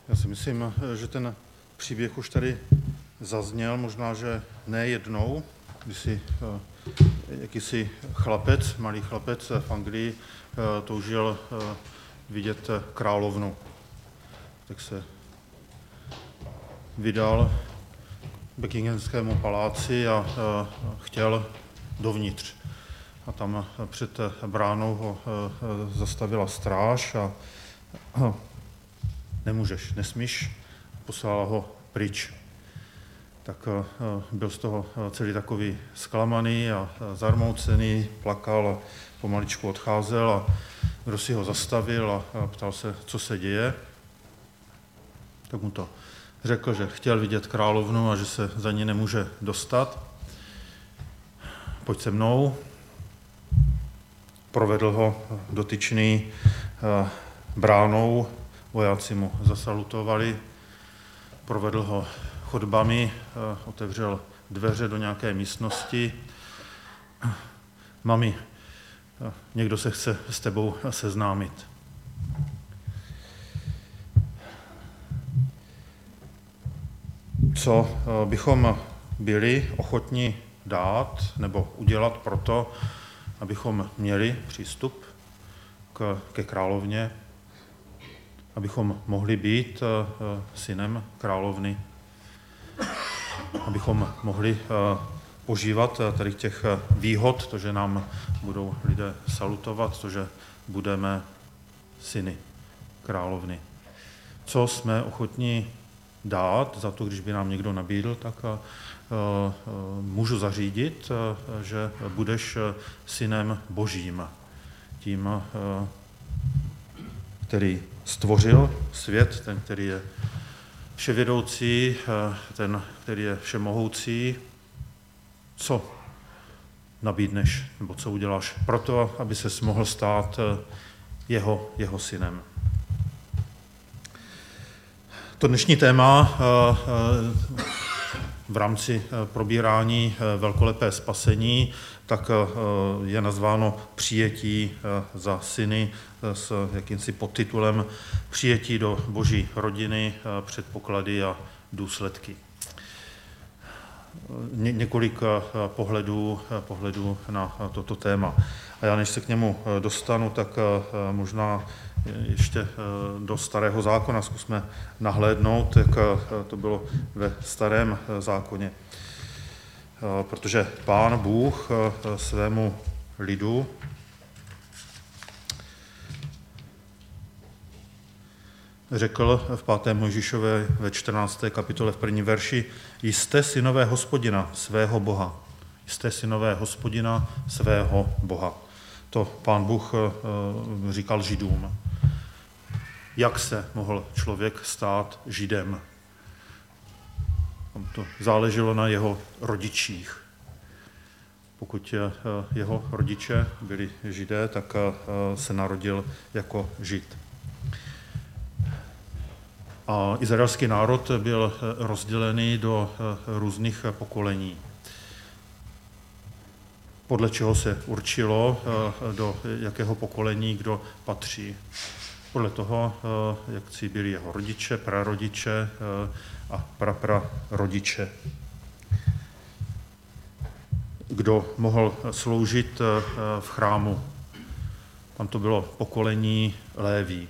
Já si myslím, že ten příběh už tady zazněl, možná, že ne jednou, kdy si jakýsi chlapec, malý chlapec v Anglii toužil vidět královnu. Tak se vydal k Buckinghamskému paláci a chtěl dovnitř. A tam před bránou ho zastavila stráž a nemůžeš, nesmíš, poslala ho pryč. Tak byl z toho celý takový zklamaný a zarmoucený, plakal a pomaličku odcházel a kdo si ho zastavil a ptal se, co se děje. Tak mu to řekl, že chtěl vidět královnu a že se za ní nemůže dostat. Pojď se mnou. Provedl ho dotyčný bránou, vojáci mu zasalutovali, provedl ho chodbami, otevřel dveře do nějaké místnosti. Mami, někdo se chce s tebou seznámit. Co bychom byli ochotni dát nebo udělat proto, abychom měli přístup ke královně, abychom mohli být synem královny, abychom mohli požívat tady těch výhod, to, že nám budou lidé salutovat, to, že budeme syny královny. Co jsme ochotni dát za to, když by nám někdo nabídl, tak můžu zařídit, že budeš synem Božím, tím, který stvořil svět, ten, který je vševědoucí, ten, který je všemohoucí. Co nabídneš, nebo co uděláš proto, aby ses mohl stát jeho synem? To dnešní téma v rámci probírání velkolepé spasení tak je nazváno přijetí za syny s jakýmsi podtitulem Přijetí do Boží rodiny, předpoklady a důsledky. Několik pohledů na toto téma. A já než se k němu dostanu, tak možná ještě do Starého zákona zkusme nahlédnout, jak to bylo ve Starém zákoně. Protože Pán Bůh svému lidu řekl v 5. Mojžíšově ve 14. kapitole v 1. verši: Jste synové Hospodina, svého Boha. Jste synové Hospodina, svého Boha. To Pán Bůh říkal Židům. Jak se mohl člověk stát Židem? Tam to záleželo na jeho rodičích. Pokud jeho rodiče byli Židé, tak se narodil jako Žid. A izraelský národ byl rozdělený do různých pokolení. Podle čeho se určilo, do jakého pokolení kdo patří. Podle toho, jak byli jeho rodiče, prarodiče a praprarodiče. Kdo mohl sloužit v chrámu. Tam to bylo pokolení Léví.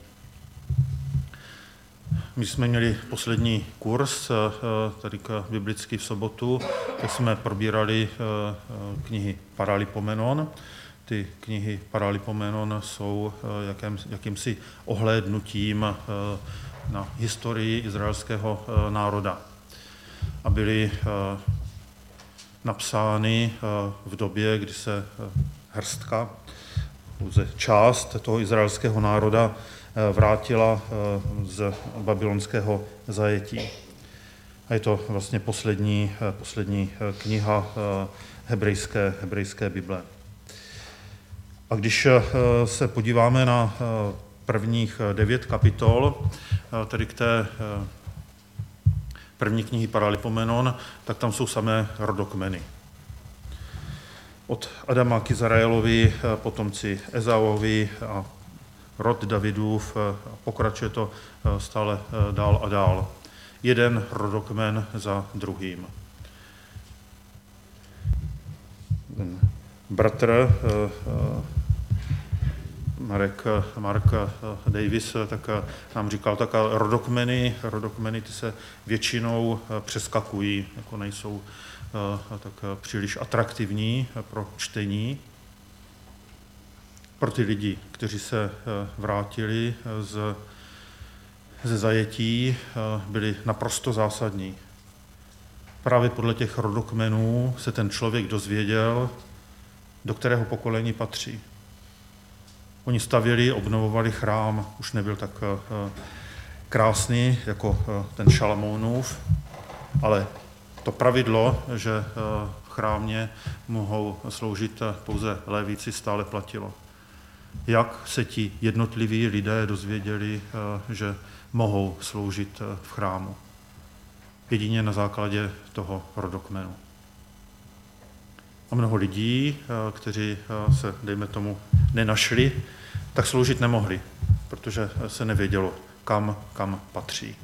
My jsme měli poslední kurz, tady biblický v sobotu, tak jsme probírali knihy Paralipomenon. Ty knihy Paralipomenon jsou jakýmsi ohlédnutím na historii izraelského národa. A byly napsány v době, kdy se hrstka, pouze část toho izraelského národa vrátila z babylonského zajetí. A je to vlastně poslední kniha hebrejské Bible. A když se podíváme na prvních 9 kapitol, tedy k té první knihy Paralipomenon, tak tam jsou samé rodokmeny. Od Adama k Izraelovi, potomci Ezauovi a rod Davidův, pokračuje to stále dál a dál. Jeden rodokmen za druhým. Bratr Mark Davis tak nám říkal, tak rodokmeny ty se většinou přeskakují, jako nejsou tak příliš atraktivní pro čtení. Pro ty lidi, kteří se vrátili ze zajetí, byli naprosto zásadní. Právě podle těch rodokmenů se ten člověk dozvěděl, do kterého pokolení patří. Oni stavěli, obnovovali chrám, už nebyl tak krásný jako ten Šalamounův, ale to pravidlo, že v chrámě mohou sloužit pouze lévíci, stále platilo. Jak se ti jednotliví lidé dozvěděli, že mohou sloužit v chrámu? Jedině na základě toho rodokmenu. A mnoho lidí, kteří se, dejme tomu, nenašli, tak sloužit nemohli, protože se nevědělo, kam patří.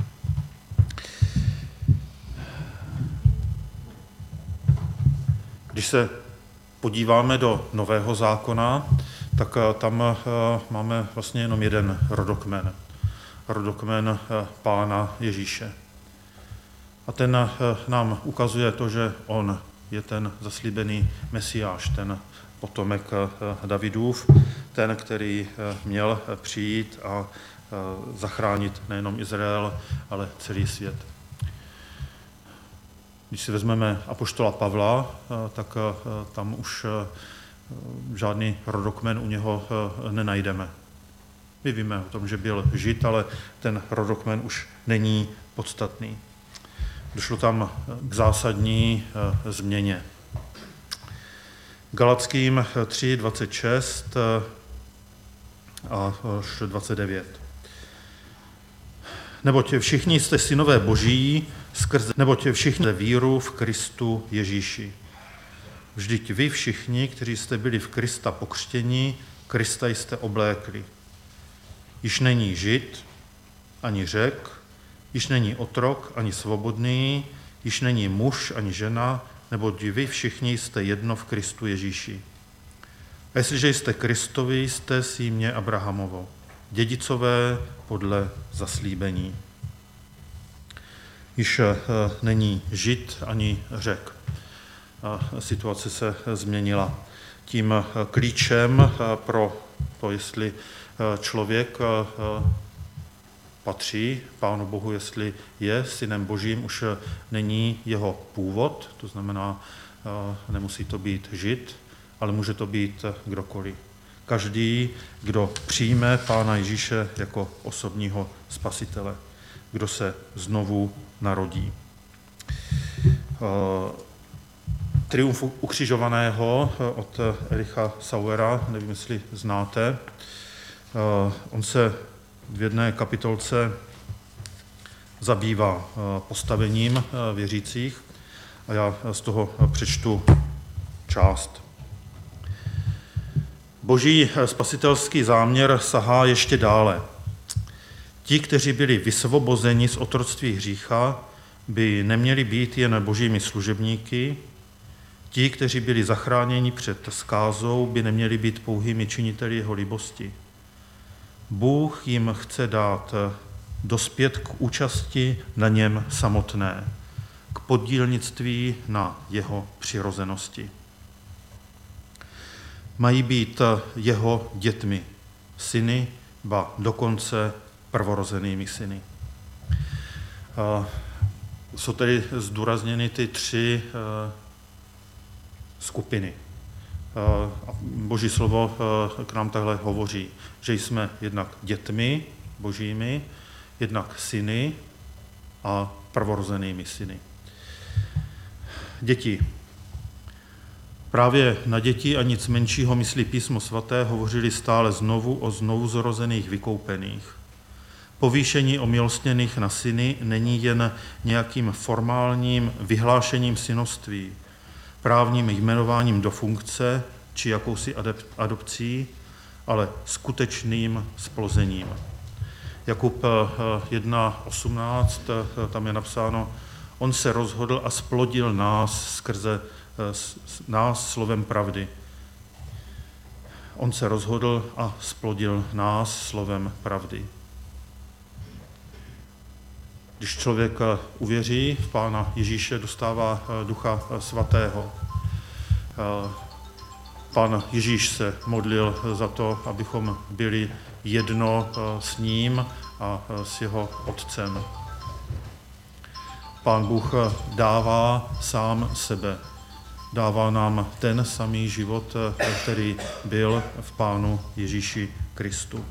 Když se podíváme do Nového zákona, tak tam máme vlastně jenom jeden rodokmen. Rodokmen Pána Ježíše. A ten nám ukazuje to, že on je ten zaslíbený Mesiáš, ten potomek Davidův, ten, který měl přijít a zachránit nejenom Izrael, ale celý svět. Když si vezmeme apoštola Pavla, tak tam už žádný rodokmen u něho nenajdeme. My víme o tom, že byl Žid, ale ten rodokmen už není podstatný. Došlo tam k zásadní změně. Galackým 3:26 až 29. Neboť všichni jste synové Boží, neboť všichni víru v Kristu Ježíši. Vždyť vy všichni, kteří jste byli v Krista pokřtěni, Krista jste oblékli. Již není Žid, ani Řek, již není otrok, ani svobodný, již není muž, ani žena, neboť vy všichni jste jedno v Kristu Ježíši. A jestliže jste Kristovi, jste símě Abrahamovo, dědicové podle zaslíbení. Již není Žid ani Řek. Situace se změnila. Tím klíčem pro to, jestli člověk patří Pánu Bohu, jestli je synem Božím, už není jeho původ, to znamená, nemusí to být Žid, ale může to být kdokoliv. Každý, kdo přijme Pána Ježíše jako osobního spasitele, kdo se znovu narodí. Triumf ukřižovaného od Ericha Sauera, nevím, jestli znáte. On se v jedné kapitolce zabývá postavením věřících a já z toho přečtu část. Boží spasitelský záměr sahá ještě dále. Ti, kteří byli vysvobozeni z otroctví hřícha, by neměli být jen božími služebníky, ti, kteří byli zachráněni před zkázou, by neměli být pouhými činiteli jeho libosti. Bůh jim chce dát dospět k účasti na něm samotné, k podílnictví na jeho přirozenosti. Mají být jeho dětmi, syny, ba dokonce prvorozenými syny. Jsou tedy zdůrazněny ty tři skupiny. Boží slovo k nám takhle hovoří, že jsme jednak dětmi božími, jednak syny a prvorozenými syny. Děti. Právě na děti a nic menšího myslí Písmo svaté hovořili stále znovu o znovuzrozených vykoupených. Povýšení omilostněných na syny není jen nějakým formálním vyhlášením synoství, právním jmenováním do funkce či jakousi adopcí, ale skutečným splozením. Jakub 1.18, tam je napsáno, on se rozhodl a splodil nás skrze nás slovem pravdy. On se rozhodl a splodil nás slovem pravdy. Když člověk uvěří v Pána Ježíše, dostává Ducha Svatého. Pán Ježíš se modlil za to, abychom byli jedno s ním a s jeho Otcem. Pán Bůh dává sám sebe. Dává nám ten samý život, který byl v Pánu Ježíši Kristu.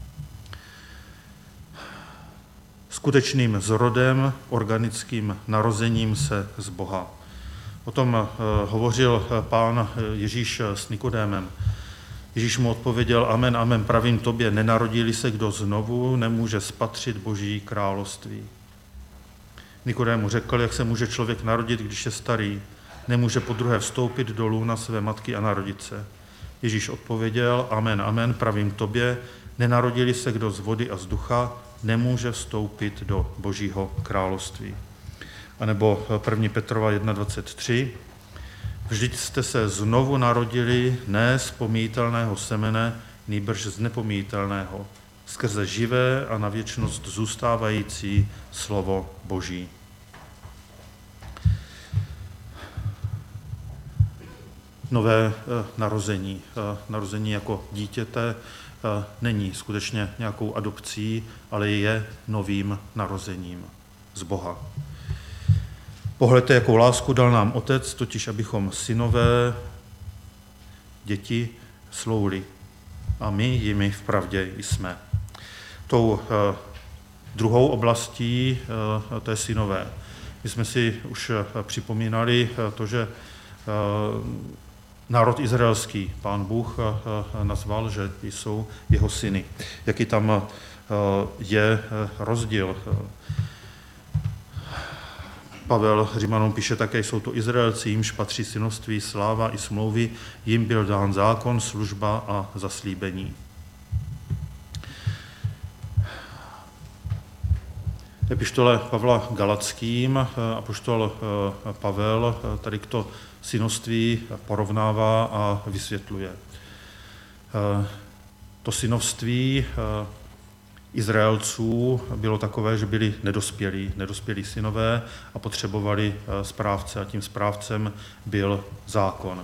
Skutečným zrodem, organickým narozením se z Boha. O tom hovořil Pán Ježíš s Nikodémem. Ježíš mu odpověděl, amen, amen, pravím tobě, nenarodí-li se kdo znovu, nemůže spatřit Boží království. Nikodém mu řekl, jak se může člověk narodit, když je starý, nemůže podruhé vstoupit do lůna své matky a narodit se. Ježíš odpověděl, amen, amen, pravím tobě, nenarodí-li se kdo z vody a z ducha, nemůže vstoupit do Božího království. A nebo 1. Petrova 1.23. Vždyť jste se znovu narodili ne z pomíjitelného semene, nýbrž z nepomíjitelného, skrze živé a na věčnost zůstávající slovo Boží. Nové narození. Narození jako dítěte není skutečně nějakou adopcí, ale je novým narozením z Boha. Pohledte, jakou lásku dal nám Otec, totiž abychom synové, děti slouli. A my jimi vpravdě jsme. Tou druhou oblastí, to je synové. My jsme si už připomínali to, že národ izraelský Pán Bůh nazval, že jsou jeho syny. Jaký tam je rozdíl? Pavel Římanům píše také, jsou to Izraelci, jimž patří synovství, sláva i smlouvy, jim byl dán zákon, služba a zaslíbení. Epištole Pavla Galackým, apoštol Pavel tady to synovství porovnává a vysvětluje. To synovství Izraelců bylo takové, že byli nedospělí synové a potřebovali správce a tím správcem byl zákon.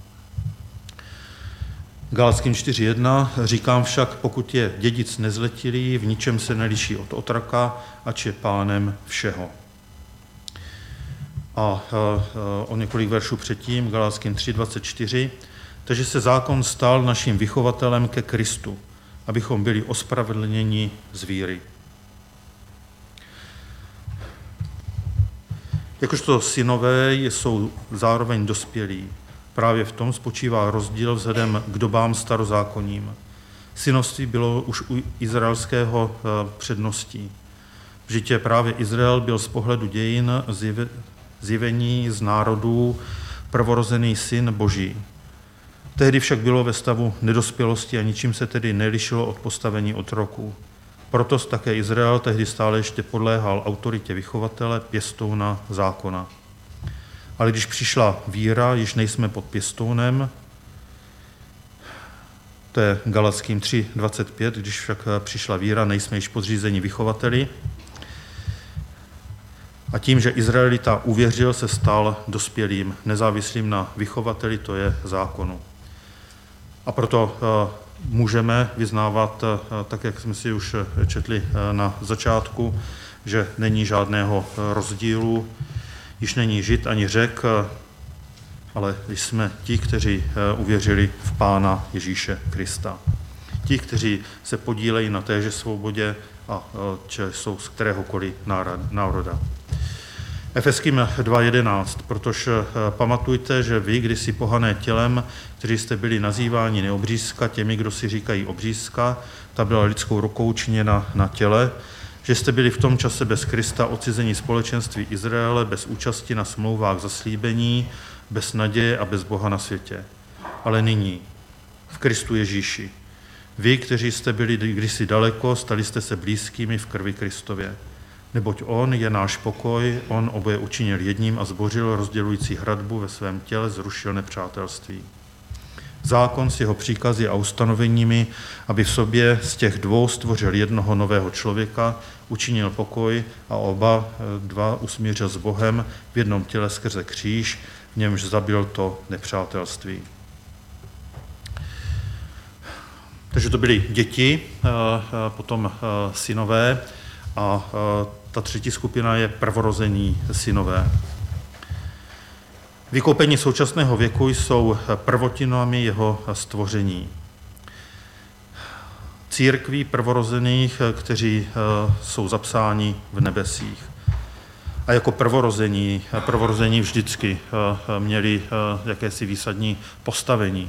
Galackým 4.1 říkám však, pokud je dědic nezletilý, v ničem se neliší od otroka, ač je pánem všeho. A o několik veršů předtím, Galackým 3.24, takže se zákon stal naším vychovatelem ke Kristu, abychom byli ospravedlněni z víry. Jakožto synové jsou zároveň dospělí. Právě v tom spočívá rozdíl vzhledem k dobám starozákonním. Synovství bylo už u izraelského předností. Vždyť právě Izrael byl z pohledu dějin zjevení z národů prvorozený syn Boží. Tehdy však bylo ve stavu nedospělosti a ničím se tedy nelišilo od postavení otroků. Proto také Izrael tehdy stále ještě podléhal autoritě vychovatele, pěstouna, zákona. Ale když přišla víra, již nejsme pod pěstounem, to je Galackým 3.25, když však přišla víra, nejsme již podřízeni vychovateli. A tím, že Izraelita uvěřil, se stal dospělým, nezávislým na vychovateli, to je zákonu. A proto můžeme vyznávat, tak jak jsme si už četli na začátku, že není žádného rozdílu, již není Žid ani Řek, ale jsme ti, kteří uvěřili v Pána Ježíše Krista. Ti, kteří se podílejí na téže svobodě a jsou z kteréhokoliv národa. Efeským 2.11, protože pamatujte, že vy, kdysi pohané tělem, kteří jste byli nazýváni neobřízka, těmi, kdo si říkají obřízka, ta byla lidskou rukou činěna na těle, že jste byli v tom čase bez Krista odcizení společenství Izraele, bez účasti na smlouvách zaslíbení, bez naděje a bez Boha na světě. Ale nyní, v Kristu Ježíši, Vy, kteří jste byli kdysi daleko, stali jste se blízkými v krvi Kristově. Neboť on je náš pokoj, on oboje učinil jedním a zbořil rozdělující hradbu ve svém těle, zrušil nepřátelství. Zákon s jeho příkazy a ustanoveními, aby v sobě z těch dvou stvořil jednoho nového člověka, učinil pokoj a oba dva usmířil s Bohem v jednom těle skrze kříž, v němž zabil to nepřátelství. Takže to byly děti, potom synové a ta třetí skupina je prvorození synové. Vykoupení současného věku jsou prvotinami jeho stvoření. Církví prvorozených, kteří jsou zapsáni v nebesích. A jako prvorození vždycky měli jakési výsadní postavení.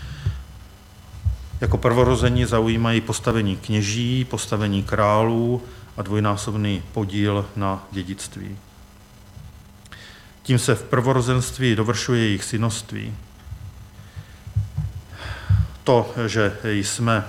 Jako prvorození zaujímají postavení kněží, postavení králů a dvojnásobný podíl na dědictví. Tím se v prvorozenství dovršuje jejich synoství. To, že jsme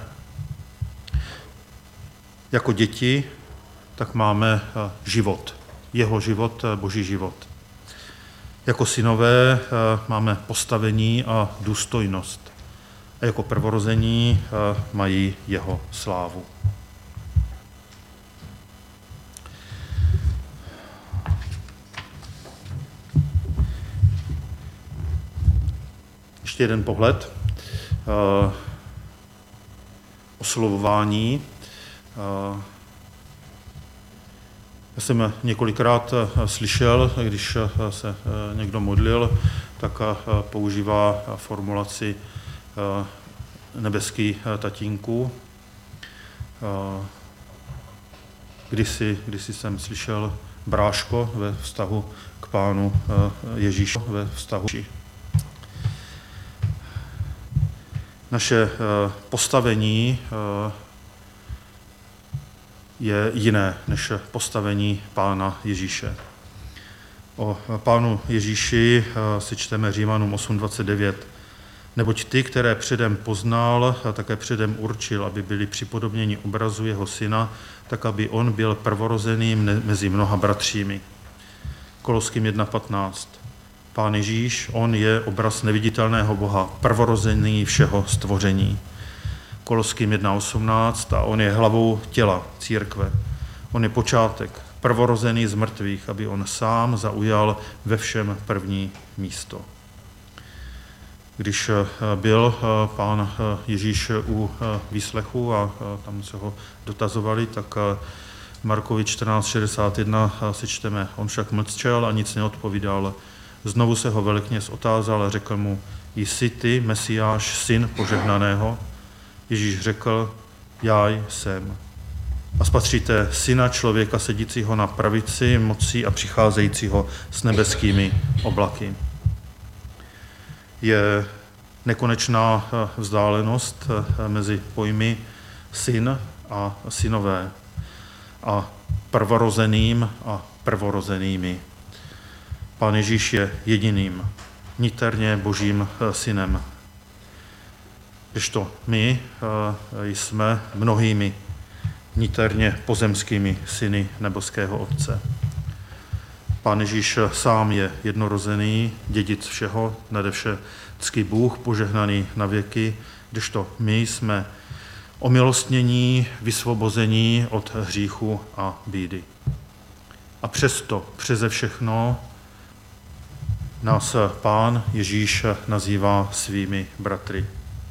jako děti, tak máme život. Jeho život, Boží život. Jako synové máme postavení a důstojnost. A jako prvorození mají jeho slávu. Ještě jeden pohled. Oslovování. Já jsem několikrát slyšel, když se někdo modlil, tak používá formulaci nebeský tatínku. Kdysi jsem slyšel bráško ve vztahu k Pánu Ježíši, ve vztahu. Naše postavení je jiné než postavení Pána Ježíše. O Pánu Ježíši si čteme Římanům 8:29. Neboť ty, které předem poznal, také předem určil, aby byli připodobněni obrazu jeho syna, tak aby on byl prvorozeným mezi mnoha bratřími. Koloským 1:15. Pán Ježíš, on je obraz neviditelného Boha, prvorozený všeho stvoření. Koloským 1:18 a on je hlavou těla církve. On je počátek, prvorozený z mrtvých, aby on sám zaujal ve všem první místo. Když byl Pán Ježíš u výslechu a tam se ho dotazovali, tak Markovi 14:61 si čteme, on však mlčel a nic neodpovídal. Znovu se ho velekněz otázal a řekl mu, jsi ty, Mesiáš, syn požehnaného? Ježíš řekl, já jsem. A spatříte syna člověka sedícího na pravici mocí a přicházejícího s nebeskými oblaky. Je nekonečná vzdálenost mezi pojmy syn a synové a prvorozeným a prvorozenými. Pán Ježíš je jediným, niterně Božím synem. Kdežto my jsme mnohými niterně pozemskými syny nebeského Otce. Pán Ježíš sám je jednorozený, dědic všeho, nade všecky Bůh, požehnaný na věky, kdežto my jsme omilostnění, vysvobození od hříchu a bídy. A přesto, přeze všechno, nás Pán Ježíš nazývá svými bratry.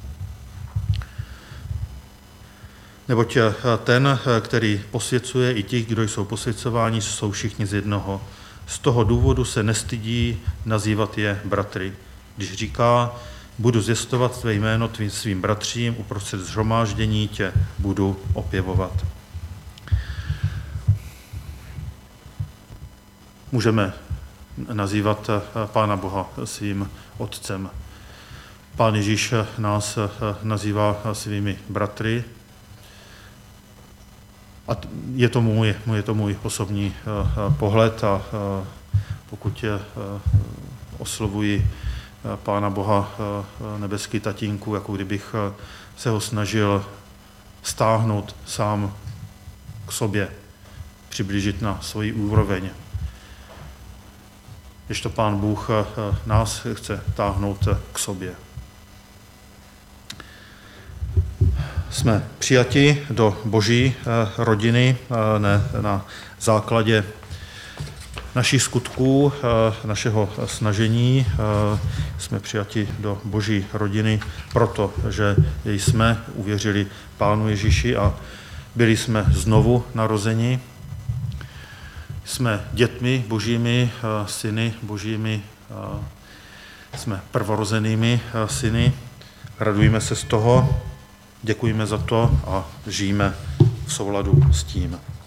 Neboť ten, který posvěcuje, i ti, kdo jsou posvěcováni, jsou všichni z jednoho. Z toho důvodu se nestydí nazývat je bratry. Když říká, budu zvěstovat tvé jméno svým bratřím, uprostřed shromáždění tě budu opěvovat. Můžeme nazývat Pána Boha svým otcem. Pán Ježíš nás nazývá svými bratry. A je to můj osobní pohled a pokud oslovuji Pána Boha nebeský tatínku, jako kdybych se ho snažil stáhnout sám k sobě, přiblížit na svoji úroveň. Když to Pán Bůh nás chce táhnout k sobě. Jsme přijati do Boží rodiny ne na základě našich skutků, našeho snažení. Jsme přijati do Boží rodiny, protože jsme uvěřili Pánu Ježíši a byli jsme znovu narozeni. Jsme dětmi Božími, syny Božími, jsme prvorozenými syny. Radujeme se z toho, děkujeme za to a žijeme v souladu s tím.